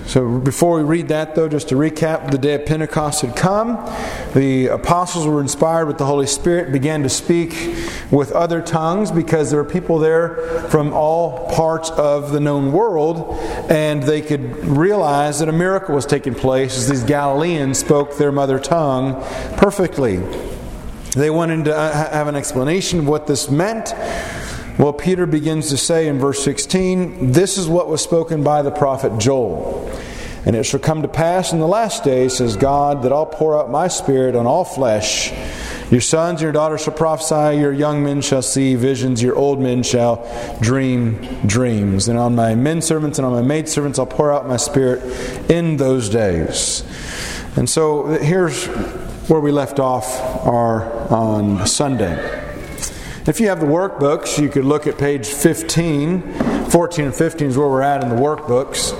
So before we read that, though, just to recap, the day of Pentecost had come. The apostles were inspired with the Holy Spirit, began to speak with other tongues because there were people there from all parts of the known world, and they could realize that a miracle was taking place as these Galileans spoke their mother tongue perfectly. They wanted to have an explanation of what this meant. Well, Peter begins to say in verse 16, "This is what was spoken by the prophet Joel. And it shall come to pass in the last days, says God, that I'll pour out my Spirit on all flesh. Your sons and your daughters shall prophesy, your young men shall see visions, your old men shall dream dreams. And on my men servants and on my maid servants I'll pour out my Spirit in those days." And so here's where we left off on Sunday. If you have the workbooks, you could look at page 15. 14 and 15 is where we're at in the workbooks.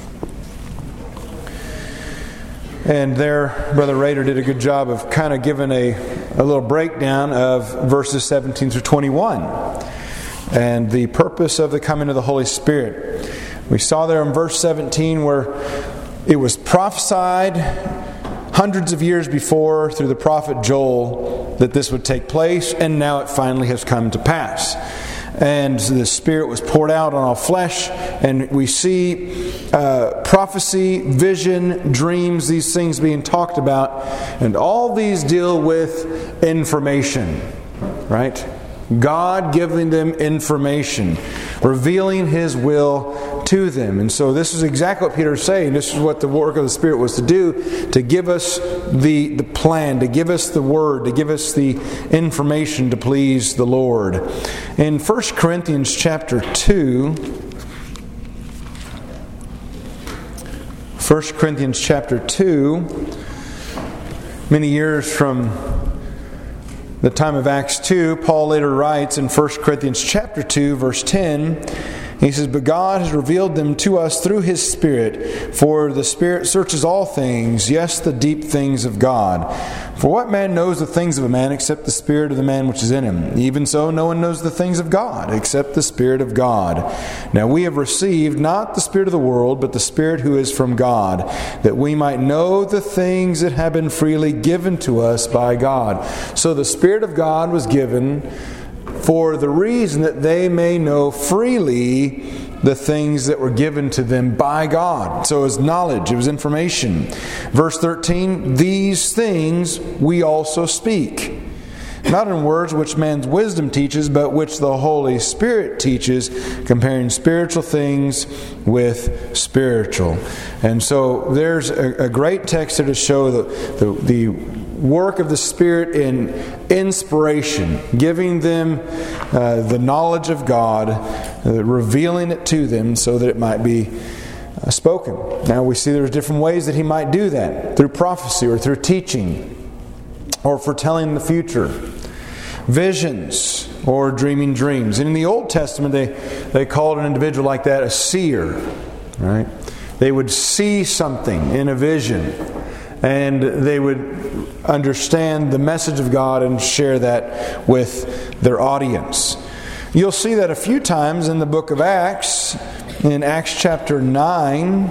And there, Brother Rader did a good job of kind of giving a little breakdown of verses 17 through 21 and the purpose of the coming of the Holy Spirit. We saw there in verse 17 where it was prophesied hundreds of years before through the prophet Joel that this would take place, and now it finally has come to pass. And the Spirit was poured out on all flesh, and we see prophecy, vision, dreams, these things being talked about, and all these deal with information, right? God giving them information, revealing His will to them. And so this is exactly what Peter is saying. This is what the work of the Spirit was to do, to give us the plan, to give us the Word, to give us the information to please the Lord. In 1 Corinthians chapter 2, 1 Corinthians chapter 2, many years from the time of Acts 2, Paul later writes in 1 Corinthians chapter 2, verse 10, he says, "But God has revealed them to us through His Spirit, for the Spirit searches all things, yes, the deep things of God. For what man knows the things of a man except the Spirit of the man which is in him? Even so, no one knows the things of God except the Spirit of God. Now we have received not the Spirit of the world, but the Spirit who is from God, that we might know the things that have been freely given to us by God." So the Spirit of God was given for the reason that they may know freely the things that were given to them by God. So it was knowledge, it was information. Verse 13, "These things we also speak, not in words which man's wisdom teaches, but which the Holy Spirit teaches, comparing spiritual things with spiritual." And so there's a great text to show the work of the Spirit in inspiration, giving them the knowledge of God, revealing it to them so that it might be spoken. Now we see there's different ways that He might do that, through prophecy or through teaching or foretelling the future, visions or dreaming dreams. And in the Old Testament they called an individual like that a seer, right? They would see something in a vision, and they would understand the message of God and share that with their audience. You'll see that a few times in the book of Acts. In Acts chapter 9,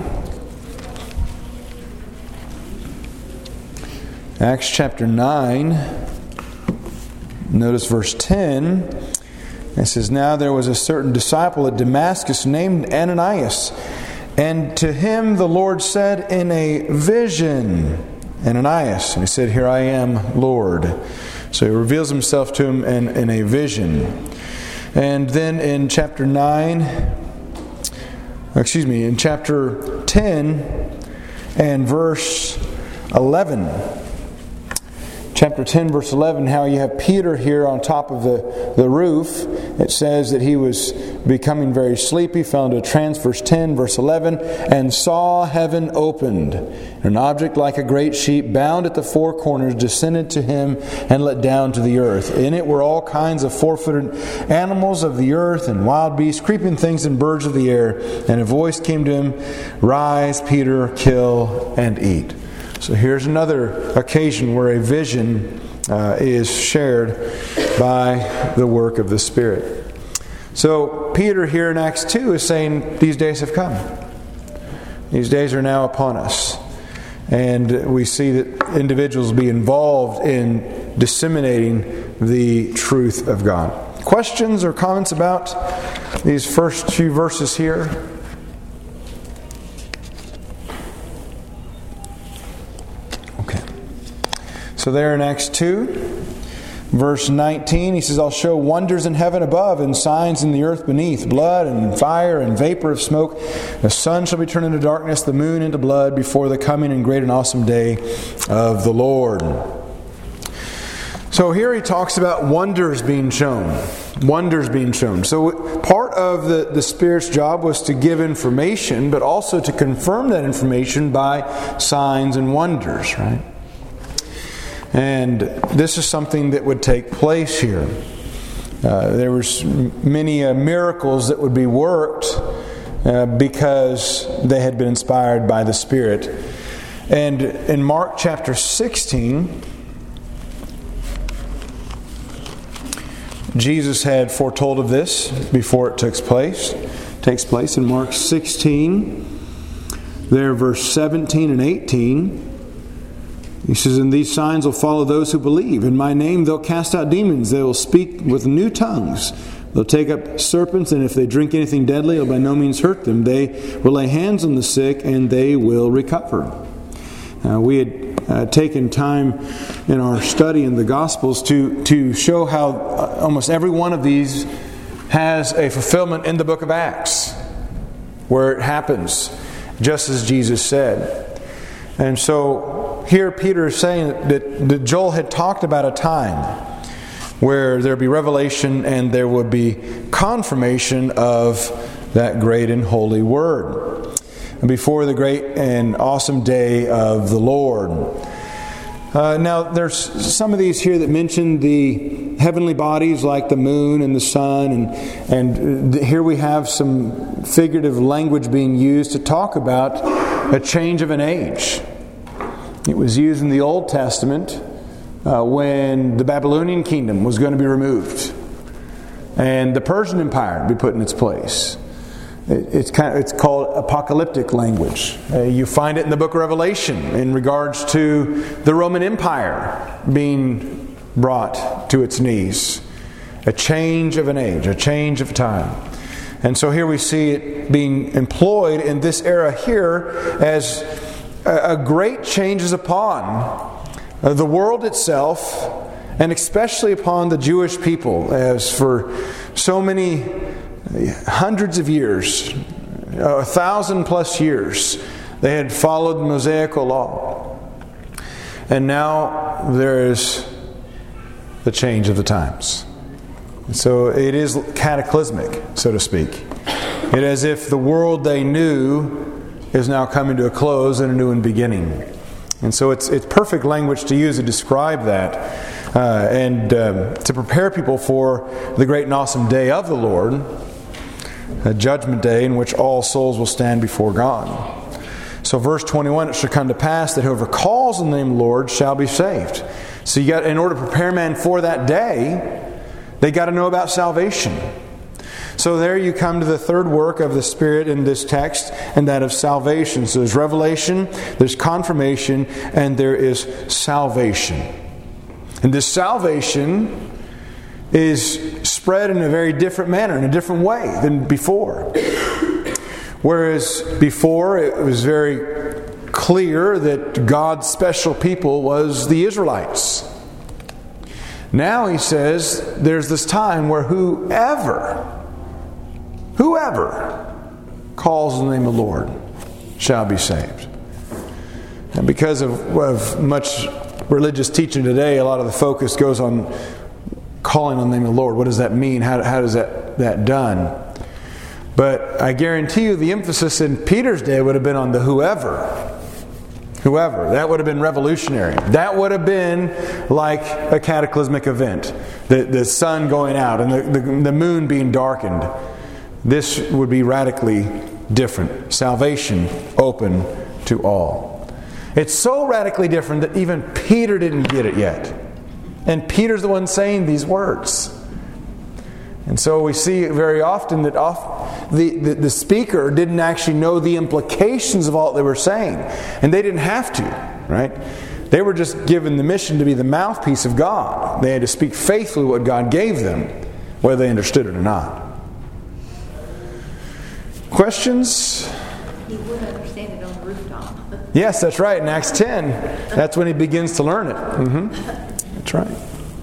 Acts chapter 9, notice verse 10. It says, "Now there was a certain disciple at Damascus named Ananias, and to him the Lord said in a vision, Ananias. And he said, Here I am, Lord. So He reveals Himself to him in a vision. And then in chapter 10 and verse 11. Chapter 10, verse 11, how you have Peter here on top of the roof. It says that he was becoming very sleepy, fell into a trance, verse 10, verse 11, and saw heaven opened. An object like a great sheep, bound at the four corners, descended to him and let down to the earth. In it were all kinds of four-footed animals of the earth and wild beasts, creeping things and birds of the air. And a voice came to him, Rise, Peter, kill and eat. So here's another occasion where a vision is shared by the work of the Spirit. So Peter here in Acts 2 is saying these days have come. These days are now upon us. And we see that individuals be involved in disseminating the truth of God. Questions or comments about these first few verses here? Okay. So there in Acts 2, verse 19, he says, I'll show wonders in heaven above and signs in the earth beneath, blood and fire and vapor of smoke. The sun shall be turned into darkness, the moon into blood, before the coming and great and awesome day of the Lord. So here he talks about wonders being shown. Wonders being shown. So part of the Spirit's job was to give information, but also to confirm that information by signs and wonders, right? And this is something that would take place here. There was many miracles that would be worked because they had been inspired by the Spirit. And in Mark chapter 16, Jesus had foretold of this before it takes place. In Mark 16, there verse 17 and 18. He says, and these signs will follow those who believe. In my name they'll cast out demons. They will speak with new tongues. They'll take up serpents, and if they drink anything deadly, it will by no means hurt them. They will lay hands on the sick, and they will recover. We had taken time in our study in the Gospels to show how almost every one of these has a fulfillment in the book of Acts, where it happens, just as Jesus said. And so here Peter is saying that Joel had talked about a time where there would be revelation and there would be confirmation of that great and holy word before the great and awesome day of the Lord. Now there's some of these here that mention the heavenly bodies like the moon and the sun, and here we have some figurative language being used to talk about a change of an age. It was used in the Old Testament when the Babylonian kingdom was going to be removed and the Persian Empire would be put in its place. It's called apocalyptic language. You find it in the book of Revelation in regards to the Roman Empire being brought to its knees. A change of an age, a change of time. And so here we see it being employed in this era here as a great change is upon the world itself, and especially upon the Jewish people, as for so many hundreds of years, 1,000+ years, they had followed the Mosaical law. And now there is the change of the times. So it is cataclysmic, so to speak. It is as if the world they knew is now coming to a close and a new one beginning. And so it's perfect language to use to describe that and to prepare people for the great and awesome day of the Lord, a judgment day in which all souls will stand before God. So verse 21, it shall come to pass that whoever calls on the name of the Lord shall be saved. So you got, in order to prepare man for that day, they got to know about salvation. So there you come to the third work of the Spirit in this text, and that of salvation. So there's revelation, there's confirmation, and there is salvation. And this salvation is spread in a very different manner, in a different way than before. Whereas before it was very clear that God's special people was the Israelites. Now he says there's this time where whoever calls on the name of the Lord shall be saved. And because of much religious teaching today, a lot of the focus goes on calling on the name of the Lord. What does that mean? How does that done? But I guarantee you the emphasis in Peter's day would have been on the whoever. That would have been revolutionary. That would have been like a cataclysmic event. The sun going out and the moon being darkened. This would be radically different. Salvation open to all. It's so radically different that even Peter didn't get it yet. And Peter's the one saying these words. And so we see very often that the speaker didn't actually know the implications of all they were saying. And they didn't have to, right? They were just given the mission to be the mouthpiece of God. They had to speak faithfully what God gave them, whether they understood it or not. Questions? He would understand it on the rooftop. Yes, that's right. In Acts 10, that's when he begins to learn it. That's right.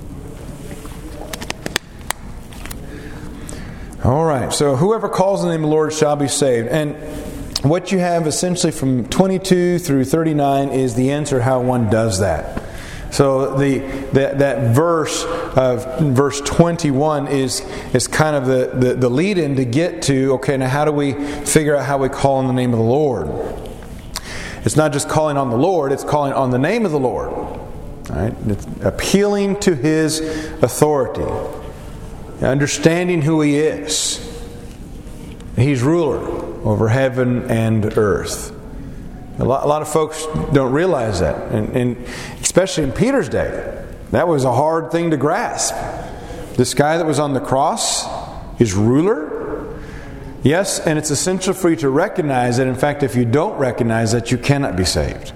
All right. So whoever calls on the name of the Lord shall be saved. And what you have essentially from 22 through 39 is the answer how one does that. So that verse of verse 21 is kind of the lead-in to get to, okay, now how do we figure out how we call on the name of the Lord? It's not just calling on the Lord, it's calling on the name of the Lord. All right? It's appealing to His authority. Understanding who He is. He's ruler over heaven and earth. A lot of folks don't realize that. And especially in Peter's day, that was a hard thing to grasp. This guy that was on the cross is ruler. Yes, and it's essential for you to recognize that. In fact, if you don't recognize that, you cannot be saved.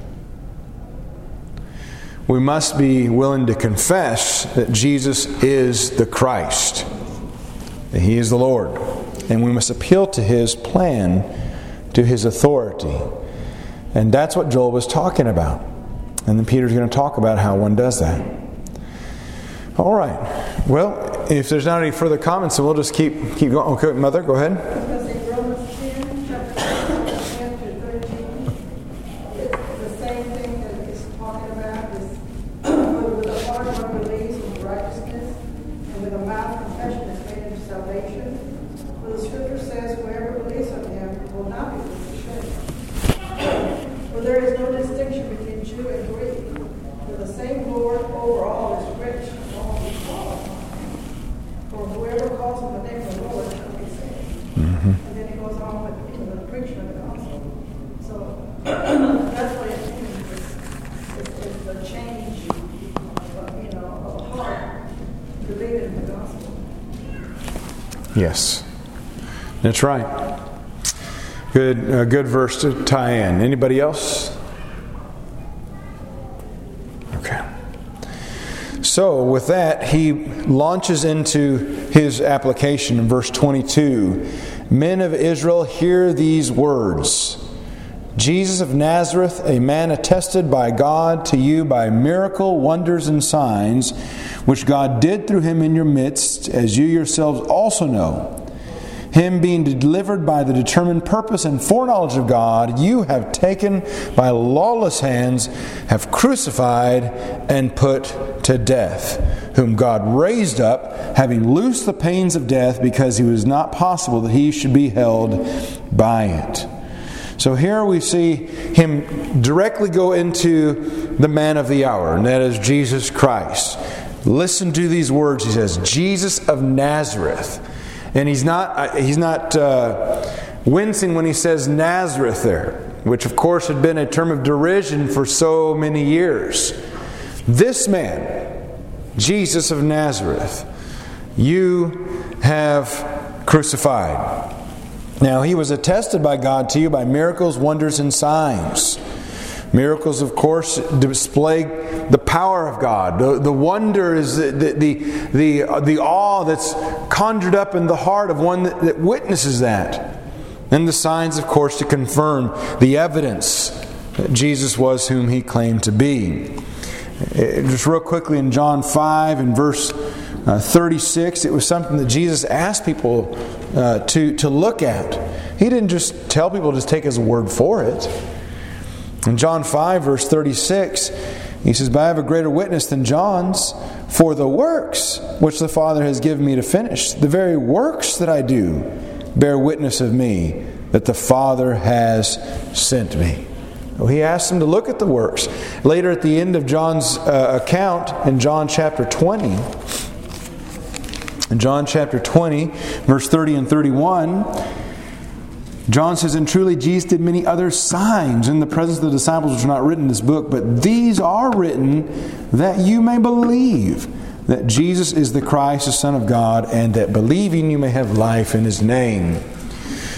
We must be willing to confess that Jesus is the Christ. That He is the Lord. And we must appeal to His plan, to His authority. And that's what Joel was talking about. And then Peter's going to talk about how one does that. All right. Well, if there's not any further comments, then we'll just keep going. Okay, Mother, go ahead. Romans 10, chapter 10 to 13. It's the same thing that it's talking about. Is with the heart one believes in righteousness, and with the mouth confession is made into salvation. For the Scripture says, whoever believes on Him will not be put to shame. For there is no distinction between Jew and Greek. For the same Lord over all is rich in all who call upon Him. For whoever calls on the name of the Lord shall be saved. And then He goes on with the preaching of the gospel. So that's what it means. It's the change, of heart, believing in the gospel. Yes. That's right. Good verse to tie in. Anybody else? Okay. So with that, he launches into his application in verse 22. Men of Israel, hear these words. Jesus of Nazareth, a man attested by God to you by miracle, wonders, and signs, which God did through Him in your midst, as you yourselves also know. Him being delivered by the determined purpose and foreknowledge of God, you have taken by lawless hands, have crucified and put to death, whom God raised up, having loosed the pains of death, because it was not possible that He should be held by it. So here we see Him directly go into the man of the hour, and that is Jesus Christ. Listen to these words. He says, Jesus of Nazareth. And he's not wincing when he says Nazareth there, which of course had been a term of derision for so many years. This man, Jesus of Nazareth, you have crucified. Now, He was attested by God to you by miracles, wonders, and signs. Miracles, of course, display the power of God. The wonder is the awe that's conjured up in the heart of one that witnesses that. And the signs, of course, to confirm the evidence that Jesus was whom He claimed to be. Just real quickly in John 5 and verse 36, it was something that Jesus asked people to look at. He didn't just tell people to take His word for it. In John 5, verse 36, He says, but I have a greater witness than John's, for the works which the Father has given me to finish, the very works that I do, bear witness of me, that the Father has sent me. Well, He asked them to look at the works. Later at the end of John's account, in John chapter 20, verse 30 and 31, John says, and truly Jesus did many other signs in the presence of the disciples which are not written in this book, but these are written that you may believe that Jesus is the Christ, the Son of God, and that believing you may have life in His name.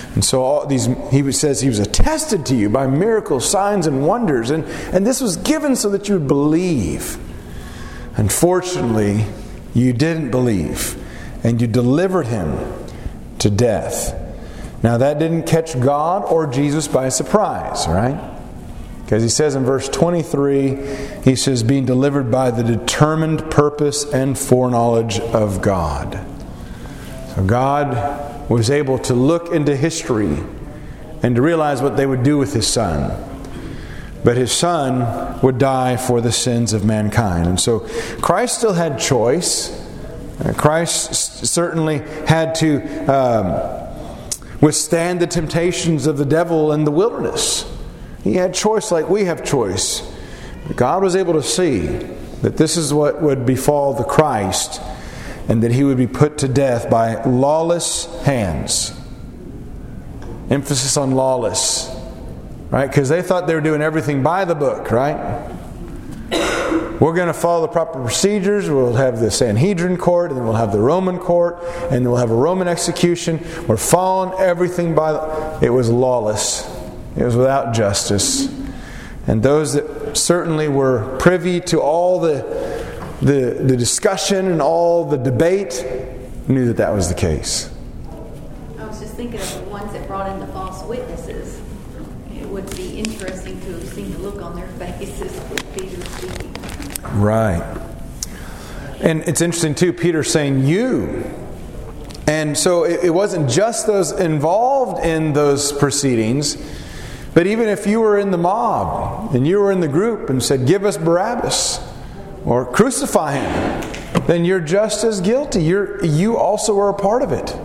And so all these, he says he was attested to you by miracles, signs, and wonders. And this was given so that you would believe. Unfortunately, you didn't believe. And you delivered him to death. Now that didn't catch God or Jesus by surprise, right? Because he says in verse 23, he says, being delivered by the determined purpose and foreknowledge of God. So God was able to look into history and to realize what they would do with his Son. But his Son would die for the sins of mankind. And so Christ still had choice. Christ certainly had to withstand the temptations of the devil in the wilderness. He had choice like we have choice. God was able to see that this is what would befall the Christ, and that he would be put to death by lawless hands. Emphasis on lawless. Right? Because they thought they were doing everything by the book, right? We're going to follow the proper procedures. We'll have the Sanhedrin court, and then we'll have the Roman court, and then we'll have a Roman execution. We're following everything by the... It was lawless. It was without justice. And those that certainly were privy to all the discussion and all the debate knew that that was the case. I was just thinking of the ones that brought in the false witnesses. It would be interesting to have seen the look on their faces with Peter speaking. Right. And it's interesting too, Peter saying you. And so it wasn't just those involved in those proceedings, but even if you were in the mob and you were in the group and said, give us Barabbas or crucify him, then you're just as guilty. You also were a part of it.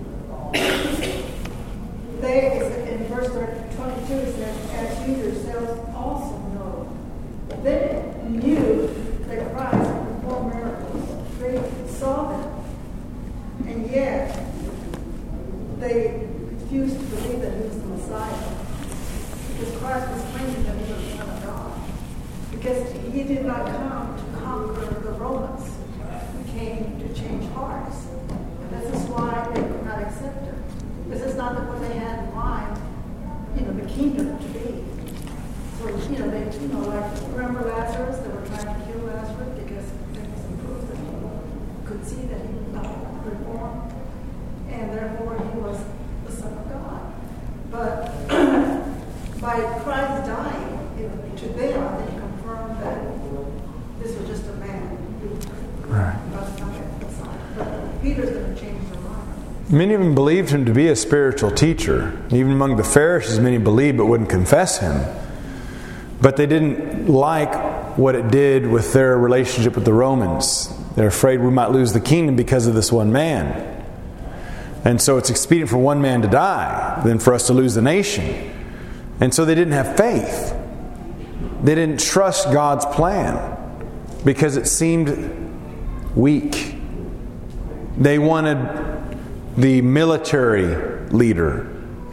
In verse 22 it says, as you yourselves also know, they knew that Christ performed miracles. They saw them. And yet, they refused to believe that he was the Messiah. Because Christ was claiming that he was the Son of God. Because he did not come to conquer the Romans. He came to change hearts. And this is why they could not accept him. This is not what they had in mind, the kingdom to be. So, they, like, remember Lazarus? They were trying to kill Lazarus because there was some proof that people could see that he was not reformed. And therefore he was the Son of God. But by Christ dying, to them, they confirmed that this was just a man who was not the Messiah. But Peter's going to change their mind. Many of them believed him to be a spiritual teacher. Even among the Pharisees, many believed but wouldn't confess him. But they didn't like what it did with their relationship with the Romans. They're afraid we might lose the kingdom because of this one man. And so it's expedient for one man to die than for us to lose the nation. And so they didn't have faith. They didn't trust God's plan because it seemed weak. They wanted the military leader.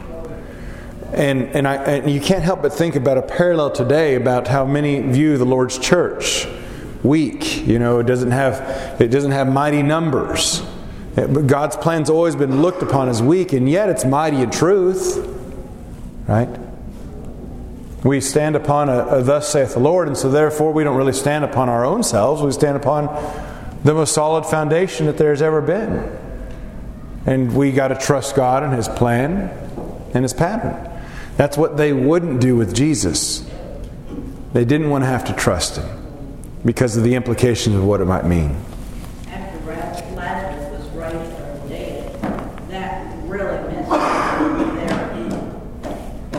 And you can't help but think about a parallel today about how many view the Lord's church weak. It doesn't have mighty numbers. But God's plan's always been looked upon as weak, and yet it's mighty in truth. Right? We stand upon a thus saith the Lord, and so therefore we don't really stand upon our own selves. We stand upon the most solid foundation that there's ever been. And we got to trust God and His plan and His pattern. That's what they wouldn't do with Jesus. They didn't want to have to trust Him because of the implications of what it might mean. After Lazarus was raised from the dead, that really messed up their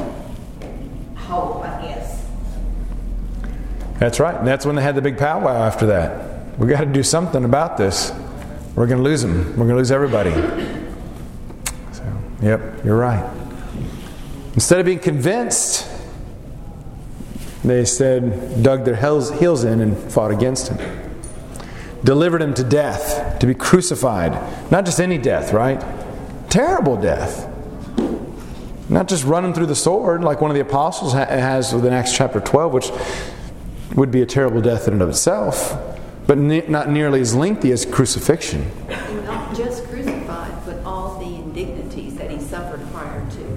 hope, I guess. That's right. And that's when they had the big powwow after that. We got to do something about this. We're going to lose them. We're going to lose everybody. So, yep, you're right. Instead of being convinced, they said, dug their heels in and fought against him. Delivered him to death, to be crucified. Not just any death, right? Terrible death. Not just running through the sword like one of the apostles has within Acts chapter 12, which would be a terrible death in and of itself, but not nearly as lengthy as crucifixion. And not just crucified, but all the indignities that he suffered prior to.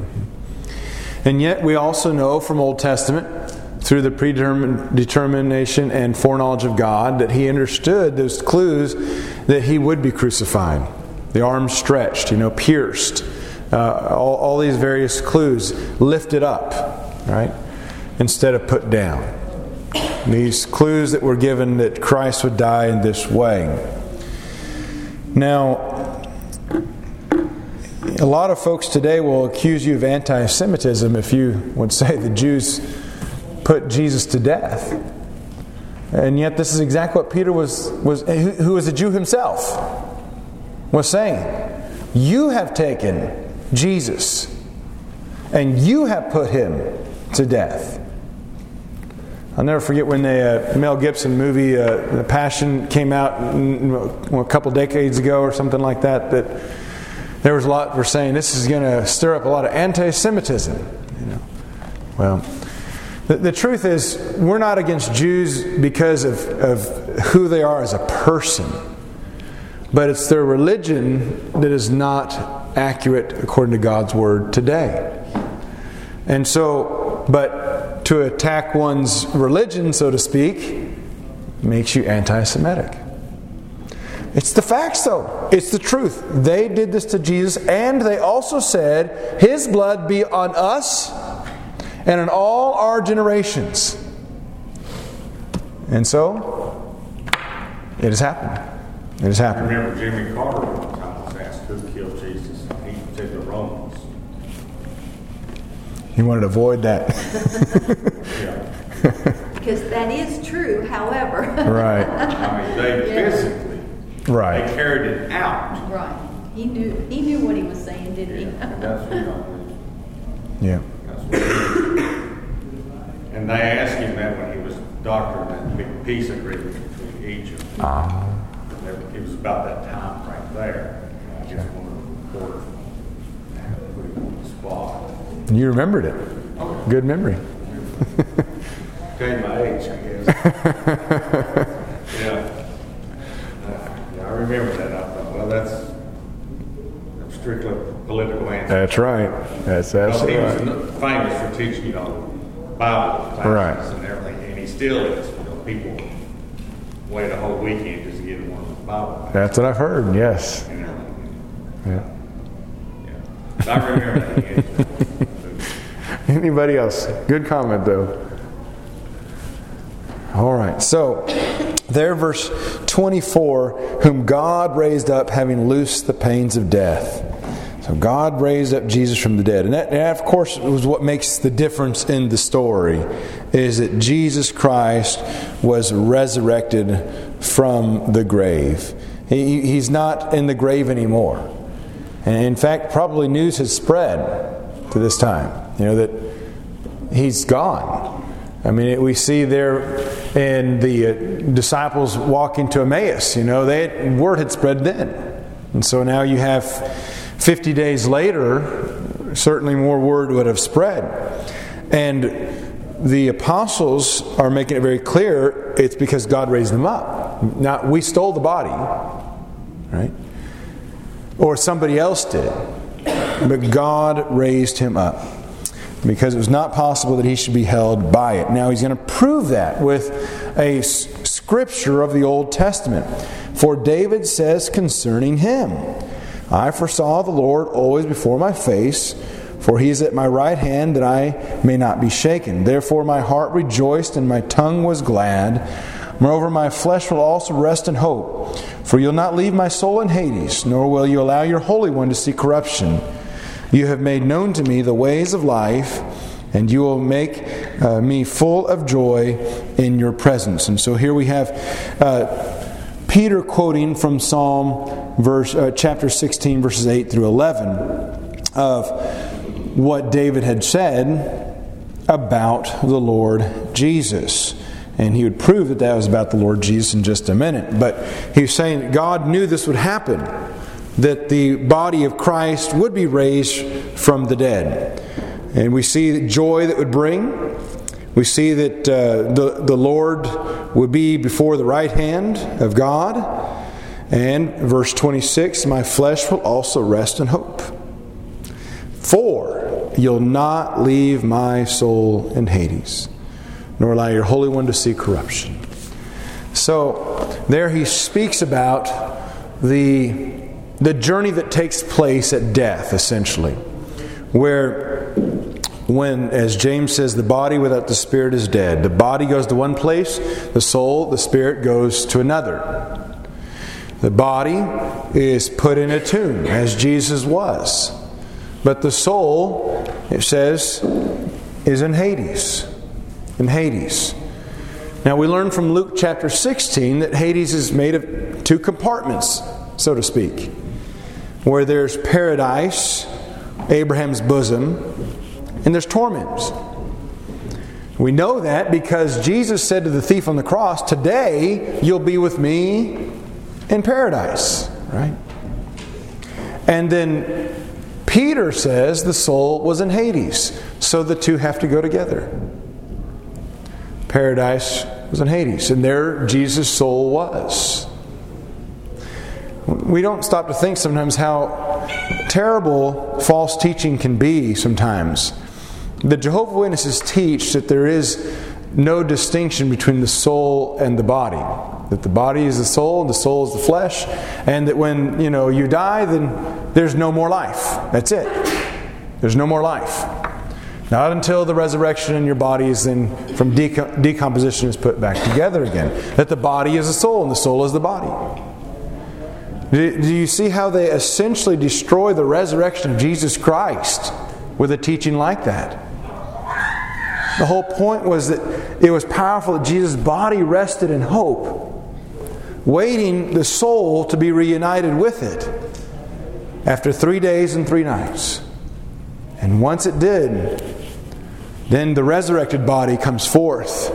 And yet we also know from Old Testament, through the predetermination and foreknowledge of God, that He understood those clues that He would be crucified. The arms stretched, pierced. All these various clues lifted up, right? Instead of put down. These clues that were given that Christ would die in this way. Now, a lot of folks today will accuse you of anti-Semitism if you would say the Jews put Jesus to death. And yet this is exactly what Peter who was a Jew himself, was saying. You have taken Jesus and you have put Him to death. I'll never forget when the Mel Gibson movie The Passion came out a couple decades ago or something like that there was a lot for saying this is going to stir up a lot of anti-Semitism. Well, the truth is, we're not against Jews because of who they are as a person. But it's their religion that is not accurate according to God's Word today. And so, but to attack one's religion, so to speak, makes you anti-Semitic. It's the facts, though. It's the truth. They did this to Jesus, and they also said, His blood be on us and in all our generations. And so, it has happened. It has happened. I remember Jimmy Carter one time was asked who killed Jesus. He said the Romans. He wanted to avoid that. Because that is true, however. Right. I mean, they physically, right. They carried it out. Right. He knew what he was saying, didn't he? That's what Yeah. And they asked him that when he was doctoring that big peace agreement between Egypt. It was about that time right there. I guess one of the reporters put him on the spot. You remembered it. Good memory. Tell you my age, I guess. Yeah, I remember that. I thought, well, that's strictly political answer. That's right. That's absolutely right. He was famous for teaching, Bible classes Right. and everything, and he still is. People wait a whole weekend just to get one of the Bible classes. That's what I've heard. Yes. And everything. Yeah. I remember that. Anybody else? Good comment, though. All right. So, there, verse 24, whom God raised up, having loosed the pains of death. So God raised up Jesus from the dead. And that, of course, was what makes the difference in the story, is that Jesus Christ was resurrected from the grave. He's not in the grave anymore. And in fact, probably news has spread to this time, that He's gone. I mean, we see there in the disciples walking to Emmaus, word had spread then. And so now you have 50 days later, certainly more word would have spread. And the apostles are making it very clear it's because God raised them up. Now, we stole the body, right? Or somebody else did. But God raised Him up, because it was not possible that He should be held by it. Now He's going to prove that with a scripture of the Old Testament. For David says concerning Him, I foresaw the Lord always before my face, for He is at my right hand that I may not be shaken. Therefore my heart rejoiced and my tongue was glad. Moreover, my flesh will also rest in hope. For you'll not leave my soul in Hades, nor will you allow your Holy One to see corruption. You have made known to me the ways of life, and you will make me full of joy in your presence. And so here we have Peter quoting from Psalm chapter 16, verses 8 through 11, of what David had said about the Lord Jesus. And he would prove that that was about the Lord Jesus in just a minute. But he's saying God knew this would happen, that the body of Christ would be raised from the dead. And we see the joy that would bring. We see that the Lord would be before the right hand of God. And verse 26, my flesh will also rest in hope. For you'll not leave my soul in Hades, nor allow your Holy One to see corruption. So there he speaks about the journey that takes place at death, essentially, where when, as James says, the body without the spirit is dead. The body goes to one place, the soul, the spirit goes to another. The body is put in a tomb, as Jesus was. But the soul, it says, is in Hades. In Hades. Now we learn from Luke chapter 16 that Hades is made of two compartments, so to speak. Where there's paradise, Abraham's bosom, and there's torments. We know that because Jesus said to the thief on the cross, today you'll be with me in paradise. Right? And then Peter says the soul was in Hades. So the two have to go together. Paradise was in Hades. And there Jesus' soul was. We don't stop to think sometimes how terrible false teaching can be sometimes. The Jehovah's Witnesses teach that there is no distinction between the soul and the body. That the body is the soul and the soul is the flesh. And that when you die, then there's no more life. That's it. There's no more life. Not until the resurrection and your body is then from decomposition is put back together again. That the body is the soul and the soul is the body. Do you see how they essentially destroy the resurrection of Jesus Christ with a teaching like that? The whole point was that it was powerful that Jesus' body rested in hope, waiting the soul to be reunited with it after 3 days and 3 nights. And once it did, then the resurrected body comes forth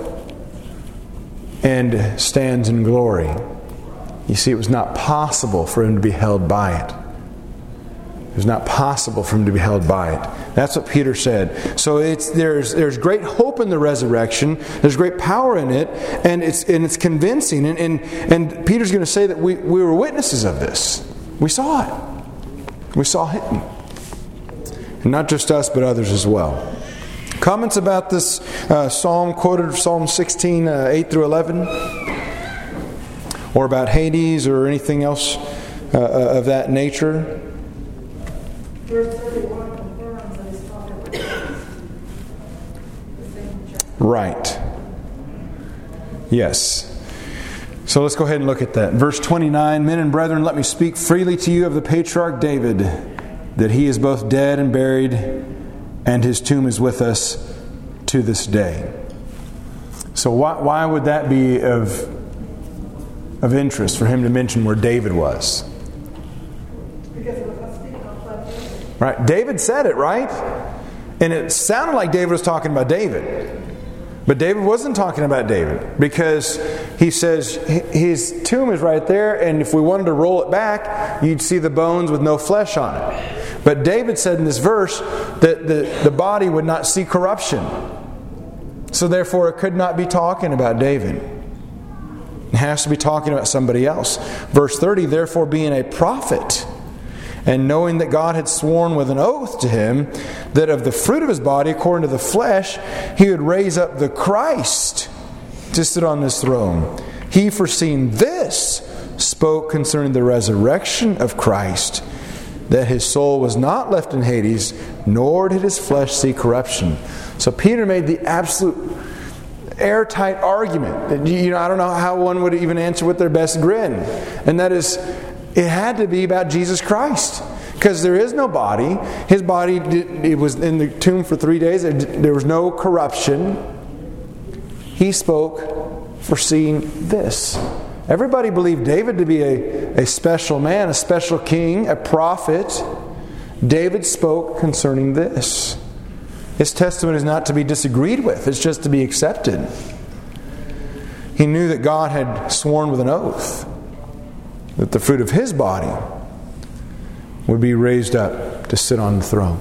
and stands in glory. You see, it was not possible for him to be held by it. It was not possible for him to be held by it. That's what Peter said. So there's great hope in the resurrection. There's great power in it, and it's convincing. And Peter's going to say that we were witnesses of this. We saw it. We saw him. And not just us, but others as well. Comments about this psalm quoted, Psalm 16, 8 through 11? Or about Hades or anything else of that nature? Verse 31 confirms that he's talking about the same chapter. Right. Yes. So let's go ahead and look at that. Verse 29, Men and brethren, let me speak freely to you of the patriarch David, that he is both dead and buried, and his tomb is with us to this day. So why would that be of interest for him to mention where David was? Because it was speaking of flesh. Right? David said it, right? And it sounded like David was talking about David. But David wasn't talking about David, because he says his tomb is right there, and if we wanted to roll it back, you'd see the bones with no flesh on it. But David said in this verse that the body would not see corruption. So therefore it could not be talking about David. It has to be talking about somebody else. Verse 30, Therefore being a prophet, and knowing that God had sworn with an oath to him that of the fruit of his body, according to the flesh, he would raise up the Christ to sit on this throne. He, foreseeing this, spoke concerning the resurrection of Christ, that his soul was not left in Hades, nor did his flesh see corruption. So Peter made the absolute airtight argument. I don't know how one would even answer with their best grin. And that is, it had to be about Jesus Christ. Because there is no body. His body, it was in the tomb for 3 days. There was no corruption. He spoke foreseeing this. Everybody believed David to be a special man, a special king, a prophet. David spoke concerning this. His testimony is not to be disagreed with. It's just to be accepted. He knew that God had sworn with an oath that the fruit of his body would be raised up to sit on the throne.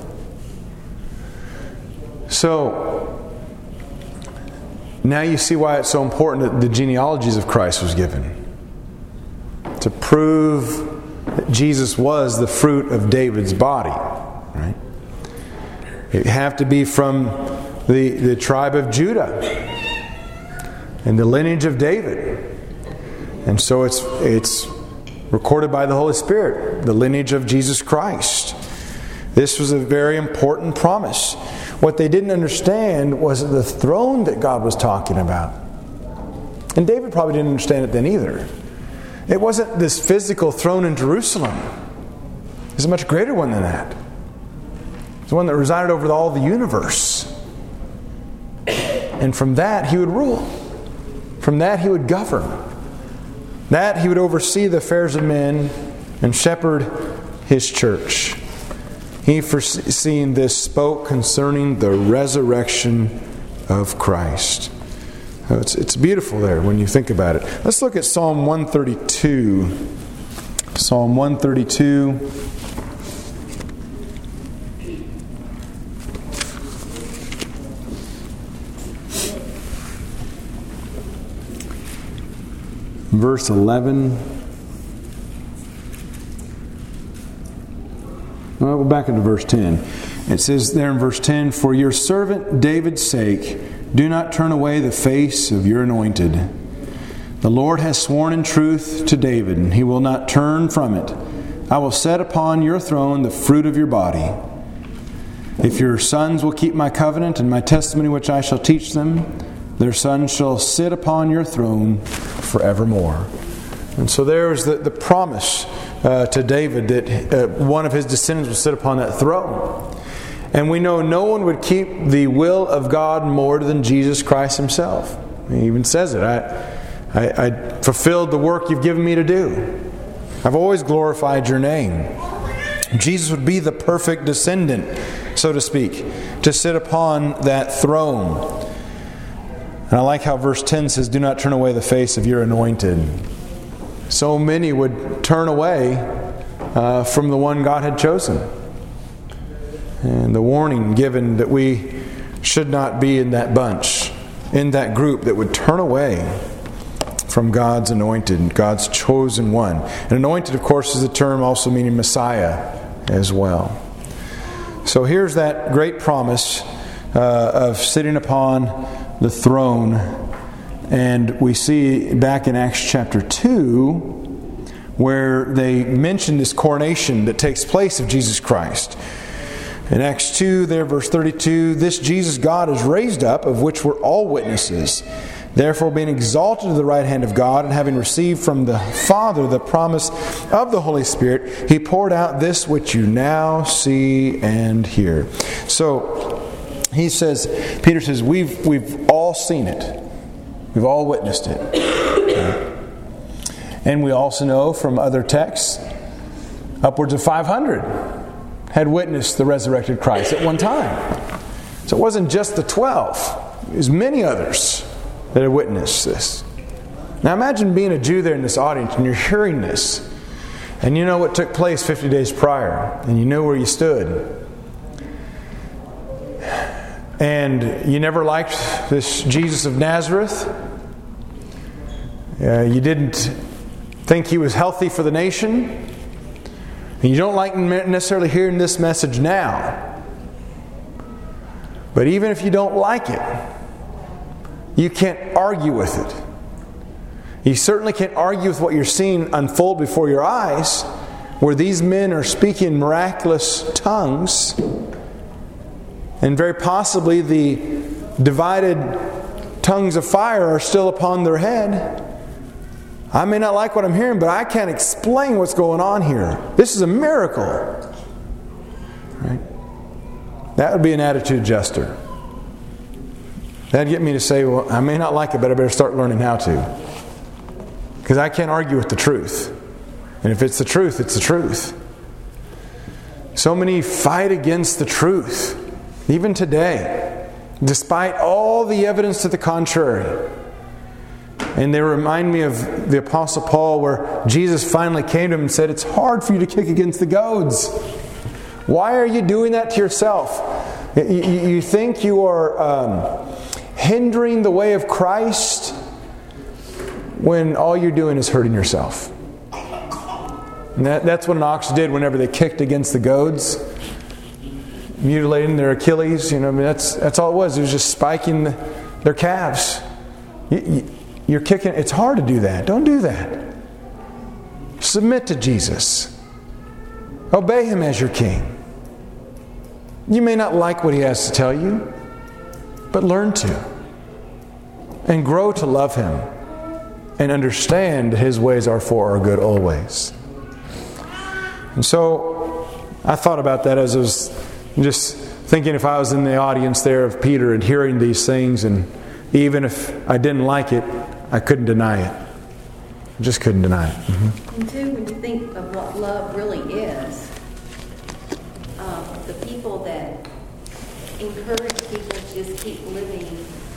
So, now you see why it's so important that the genealogies of Christ was given. To prove that Jesus was the fruit of David's body. Right? It have to be from the tribe of Judah and the lineage of David. And so it's recorded by the Holy Spirit, the lineage of Jesus Christ. This was a very important promise. What they didn't understand was the throne that God was talking about. And David probably didn't understand it then either. It wasn't this physical throne in Jerusalem. It's a much greater one than that. It's the one that resided over all the universe. And from that he would rule. From that he would govern. That he would oversee the affairs of men and shepherd his church. He, foreseeing this, spoke concerning the resurrection of Christ. It's beautiful there when you think about it. Let's look at Psalm 132. Psalm 132. Verse 11. Well, we'll go back into verse 10. It says there in verse 10, "For your servant David's sake, do not turn away the face of your anointed. The Lord has sworn in truth to David, and he will not turn from it. I will set upon your throne the fruit of your body. If your sons will keep my covenant and my testimony which I shall teach them, their sons shall sit upon your throne forevermore." And so there is the promise to David that one of his descendants will sit upon that throne. And we know no one would keep the will of God more than Jesus Christ himself. He even says it. I fulfilled the work you've given me to do. I've always glorified your name. Jesus would be the perfect descendant, so to speak, to sit upon that throne. And I like how verse 10 says, "Do not turn away the face of your anointed." So many would turn away from the one God had chosen. And the warning given that we should not be in that bunch, in that group that would turn away from God's anointed, God's chosen one. And anointed, of course, is a term also meaning Messiah as well. So here's that great promise of sitting upon the throne. And we see back in Acts chapter 2 where they mention this coronation that takes place of Jesus Christ. In Acts 2, there, verse 32, "This Jesus God is raised up, of which we're all witnesses. Therefore, being exalted to the right hand of God, and having received from the Father the promise of the Holy Spirit, He poured out this which you now see and hear." So, he says, Peter says, we've all seen it. We've all witnessed it. And we also know from other texts, upwards of 500 had witnessed the resurrected Christ at one time. So it wasn't just the 12. It was many others that had witnessed this. Now imagine being a Jew there in this audience and you're hearing this. And you know what took place 50 days prior. And you know where you stood. And you never liked this Jesus of Nazareth. You didn't think he was healthy for the nation. And you don't like necessarily hearing this message now. But even if you don't like it, you can't argue with it. You certainly can't argue with what you're seeing unfold before your eyes, where these men are speaking miraculous tongues, and very possibly the divided tongues of fire are still upon their head. I may not like what I'm hearing, but I can't explain what's going on here. This is a miracle. Right? That would be an attitude adjuster. That'd get me to say, well, I may not like it, but I better start learning how to. Because I can't argue with the truth. And if it's the truth, it's the truth. So many fight against the truth, even today, despite all the evidence to the contrary. And they remind me of the Apostle Paul, where Jesus finally came to him and said, "It's hard for you to kick against the goads. Why are you doing that to yourself? You think you are hindering the way of Christ when all you're doing is hurting yourself." And that's what an ox did whenever they kicked against the goads. mutilating their Achilles. That's all it was. It was just spiking their calves. You're kicking. It's hard to do that. Don't do that. Submit to Jesus. Obey Him as your King. You may not like what He has to tell you, but learn to. And grow to love Him. And understand that His ways are for our good always. And so, I thought about that as I was just thinking if I was in the audience there of Peter and hearing these things, and even if I didn't like it, I couldn't deny it. I just couldn't deny it. Mm-hmm. And too, when you think of what love really is, the people that encourage people to just keep living,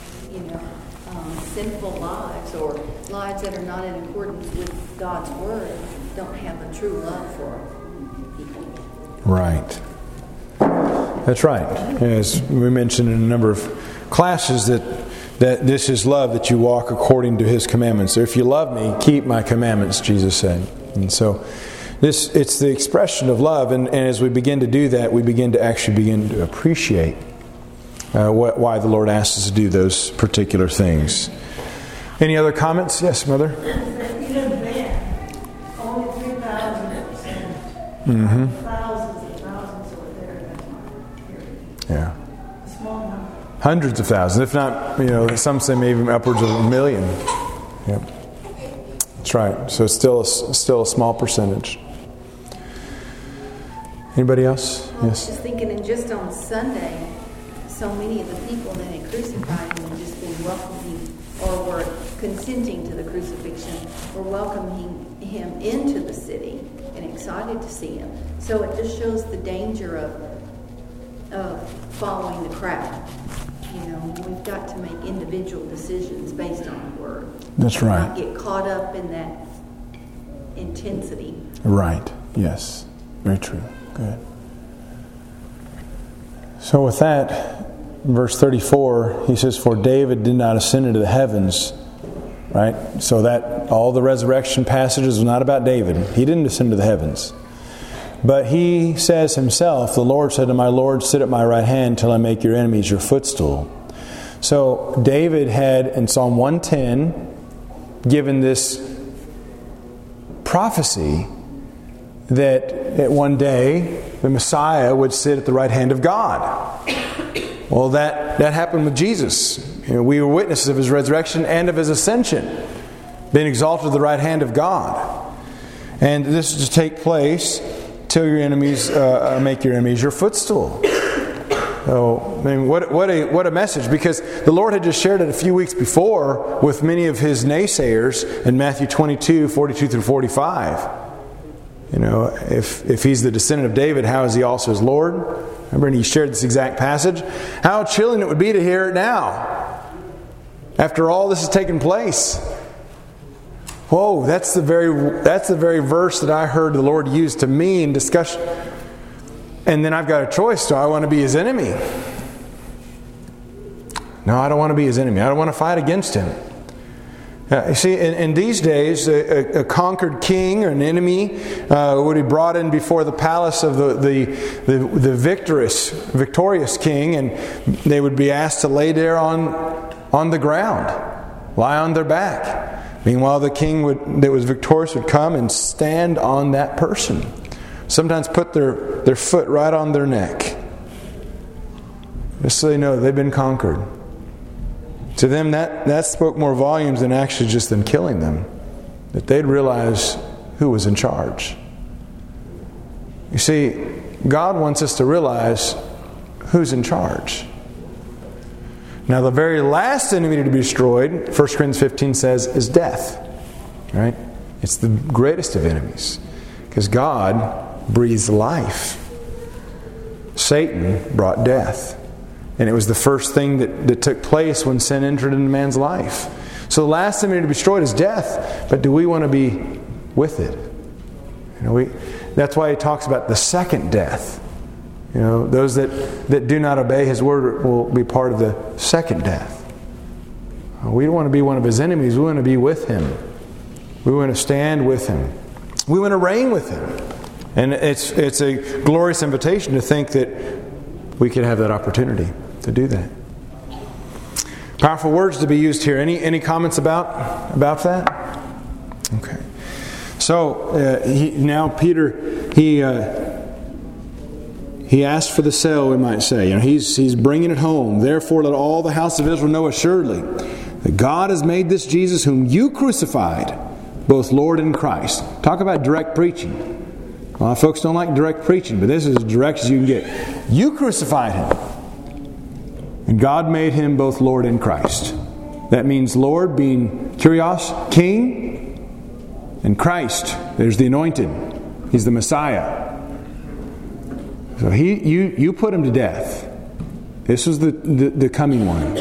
sinful lives or lives that are not in accordance with God's Word don't have a true love for people. Right. That's right. As we mentioned in a number of classes that this is love, that you walk according to His commandments. If you love me, keep my commandments, Jesus said. And so it's the expression of love, and as we begin to do that, we begin to appreciate why the Lord asks us to do those particular things. Any other comments? Yes, Mother? Even then, only 3,000%. Mm-hmm. Thousands and thousands were there at that time. Yeah. A small number. Hundreds of thousands, if not, some say maybe upwards of 1 million. Yep. That's right. So it's still a small percentage. Anybody else? Well, Yes. I was just thinking, and just on Sunday, so many of the people that had crucified Him had just been welcoming, or were consenting to the crucifixion, were welcoming Him into the city and excited to see Him. So it just shows the danger of following the crowd. We've got to make individual decisions based on the Word. That's right. Not get caught up in that intensity. Right. Yes. Very true. Good. So with that, in verse 34, he says, "For David did not ascend into the heavens." Right? So that all the resurrection passages are not about David. He didn't ascend to the heavens. But he says himself, "The Lord said to my Lord, sit at my right hand till I make your enemies your footstool." So David had, in Psalm 110, given this prophecy that at one day the Messiah would sit at the right hand of God. Well, that happened with Jesus. We were witnesses of His resurrection and of His ascension, being exalted to the right hand of God. And this is to take place till your enemies make your enemies your footstool. So, I mean, what a message! Because the Lord had just shared it a few weeks before with many of His naysayers in Matthew 22, 42 through 45. If He's the descendant of David, how is He also His Lord? Remember, and He shared this exact passage. How chilling it would be to hear it now, after all this has taken place. Whoa, that's the very verse that I heard the Lord use to me in discussion. And then I've got a choice. Do I want to be His enemy? No, I don't want to be His enemy. I don't want to fight against Him. You see, in these days, a conquered king or an enemy would be brought in before the palace of the victorious king, and they would be asked to lay there on the ground, lie on their back. Meanwhile, the king that was victorious would come and stand on that person. Sometimes put their foot right on their neck, just so they know they've been conquered. To them, that spoke more volumes than actually just them killing them. That they'd realize who was in charge. You see, God wants us to realize who's in charge. Now, the very last enemy to be destroyed, 1 Corinthians 15 says, is death. Right? It's the greatest of enemies. Because God breathes life. Satan brought death. And it was the first thing that took place when sin entered into man's life. So the last enemy to be destroyed is death. But do we want to be with it? That's why he talks about the second death. Those that do not obey His word will be part of the second death. We don't want to be one of His enemies. We want to be with Him. We want to stand with Him. We want to reign with Him. And it's a glorious invitation to think that we could have that opportunity to do that. Powerful words to be used here. Any comments about that? Okay. So now Peter, he asked for the sale, we might say. He's bringing it home. Therefore, let all the house of Israel know assuredly that God has made this Jesus, whom you crucified, both Lord and Christ. Talk about direct preaching. A lot of folks don't like direct preaching, but this is as direct as you can get. You crucified Him. And God made Him both Lord and Christ. That means Lord being Kyrios, King, and Christ. There's the anointed. He's the Messiah. So you put Him to death. This was the coming one.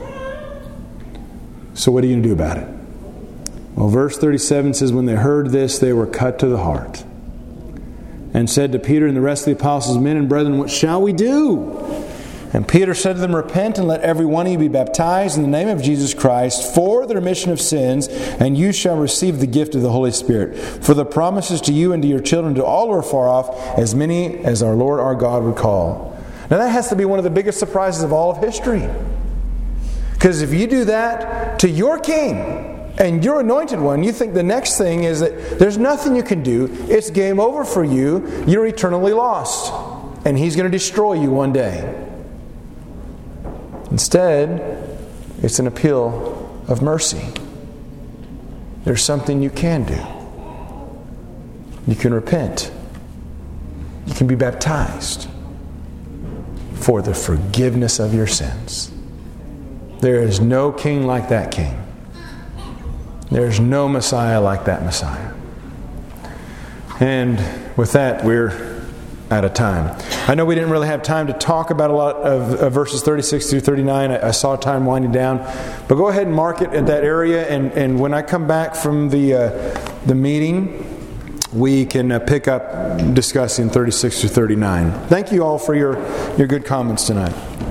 So what are you going to do about it? Well, verse 37 says, when they heard this, they were cut to the heart, and said to Peter and the rest of the apostles, men and brethren, what shall we do? And Peter said to them, repent and let every one of you be baptized in the name of Jesus Christ for the remission of sins, and you shall receive the gift of the Holy Spirit. For the promises to you and to your children, to all who are far off, as many as our Lord our God would call. Now that has to be one of the biggest surprises of all of history. Because if you do that to your king and your anointed one, you think the next thing is that there's nothing you can do. It's game over for you. You're eternally lost. And He's going to destroy you one day. Instead, it's an appeal of mercy. There's something you can do. You can repent. You can be baptized for the forgiveness of your sins. There is no king like that king. There's no Messiah like that Messiah. And with that, we're out of time. I know we didn't really have time to talk about a lot of verses 36 through 39. I saw time winding down. But go ahead and mark it at that area. And when I come back from the meeting, we can pick up discussing 36 through 39. Thank you all for your good comments tonight.